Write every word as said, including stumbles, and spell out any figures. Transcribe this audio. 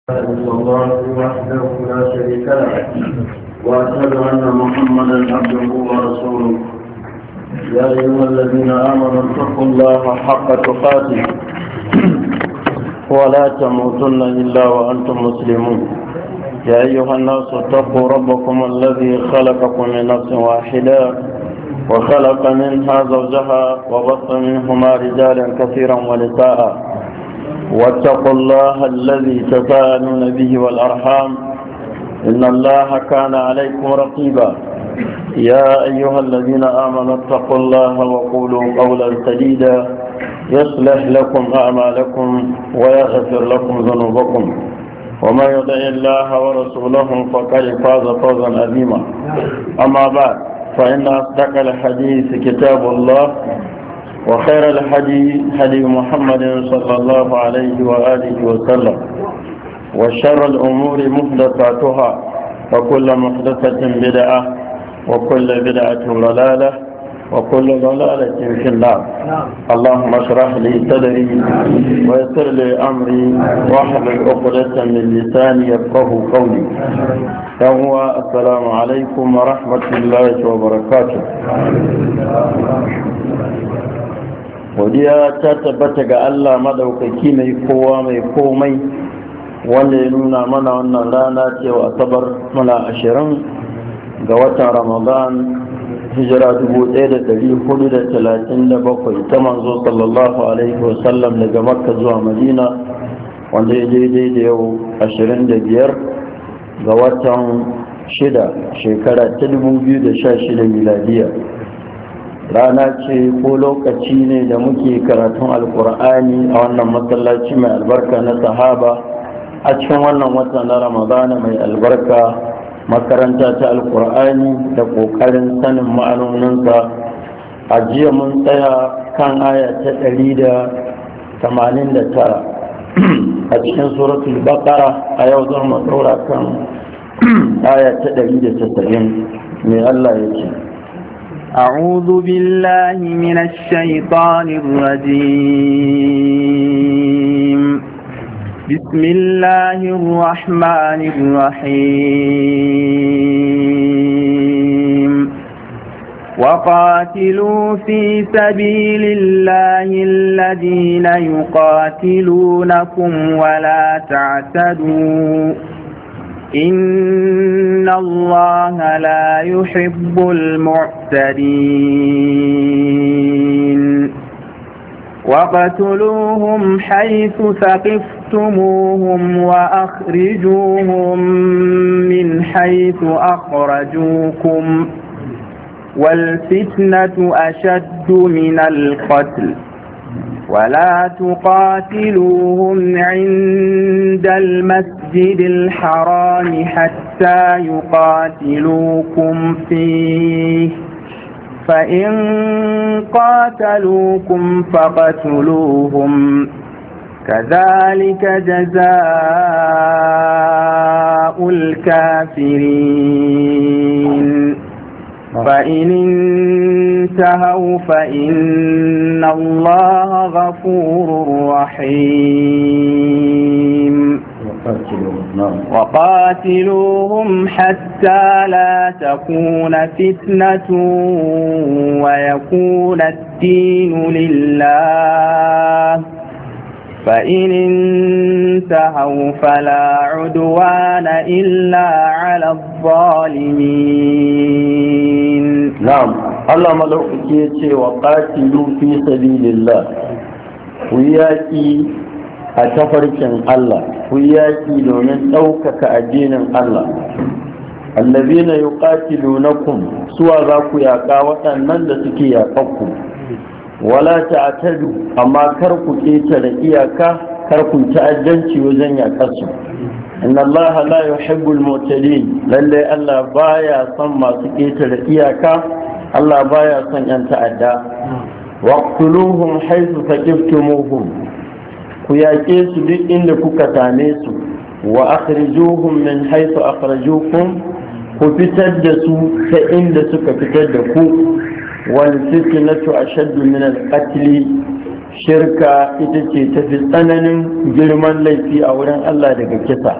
إلا الله وحده لا شريك له وأشهد أن محمدا عبده ورسوله. يا أيها الذين آمنوا اتقوا الله حق تقاته ولا تموتن إلا وأنتم مسلمون. يا أيها الناس اتقوا ربكم الذي خلقكم من نفس واحدة وخلق منها زوجها وبث منهما رجالا كثيرا ونساء واتقوا الله الذي تساءلون به والأرحام إن الله كان عليكم رقيبا. يا أيها الذين آمنوا اتقوا الله وقولوا قولا سديدا يصلح لكم أعمالكم ويغفر لكم ذنوبكم ومن يطع الله ورسوله فقد فاز فوزا عظيما. أما بعد فإن أصدق الحديث كتاب الله وخير الحديث حديث محمد صلى الله عليه وآله وسلم وشر الأمور محدثاتها وكل محدثة بدعة وكل بدعة ضلالة وكل ضلالة في النار. اللهم اشرح لي صدري ويسر لي أمري واحلل عقدة من لساني يفقهوا قولي. فهو السلام عليكم ورحمة الله وبركاته. godiya ta tabbata ga Allah madaukaki mai kowa mai komai wanda ya nuna mana wannan rana cewa asabar muna ashirin ga watan Ramadan hijira dubu ɗaya da ɗari hudu da talatin da bakwai ta manzo sallallahu alaihi wasallam daga Makka zuwa Madina, wanda ya daidai da yau ashirin da biyar ga watan shida shekara ta dubu biyu da sha shida miladiya. Rana ce ko lokaci ne da muke karatun alkur'ani a wannan masallaci mai albarka na Sahaba a cikin wannan wata na Ramadana mai albarka, makaranta ta alkur'ani da ƙoƙarin sanin ma'anoninsa. A jiya mun tsaya kan aya ta ɗari da tamanin da tara a cikin suratul baqara. A yau zan mu ɗora kan aya ta ɗari da tasa'in. mai Allah ya ce: أعوذ بالله من الشيطان الرجيم. بسم الله الرحمن الرحيم. وقاتلوا في سبيل الله الذين يقاتلونكم ولا تعتدوا إن الله لا يحب المعتدين. وقتلوهم حيث ثقفتموهم وأخرجوهم من حيث أخرجوكم والفتنة أشد من القتل ولا تقاتلوهم عند المسجد الحرام حتى يقاتلوكم فيه فإن قاتلوكم فاقتلوهم كذلك جزاء الكافرين. فإن انتهوا فإن الله غفور رحيم. وقاتلوهم حتى لا تكون فتنة ويكون الدين لله فإن انتهوا فلا عدوان إلا على الظالمين. نعم. الله ملوكي يتي وقاتلوا في سبيل الله، وياكي أتفركن الله، وياكي لمن أوكك أدين الله. الذين يقاتلونكم سوى ذاكو ياكا وأنن لسكي ياكاكم ولا تعتدوا أما كركو كيتا لإياكا كركو تأجنتي وزن ياكاسو. إن الله لا يحب المعتدين، للي ألا بايا صمى سكيتا لإياكا الله بايا صن ينتعدى. واقتلوهم حيث ثقفتموهم، كياكيسو دي إنكو كتانيسو. وأخرجوهم من حيث أخرجوكم، كفتدسوا فإندسو كفتدكو. والفتنة أشد من القتل shirka ita ce ta fi tsananin girman laifi a wurin Allah daga kisa.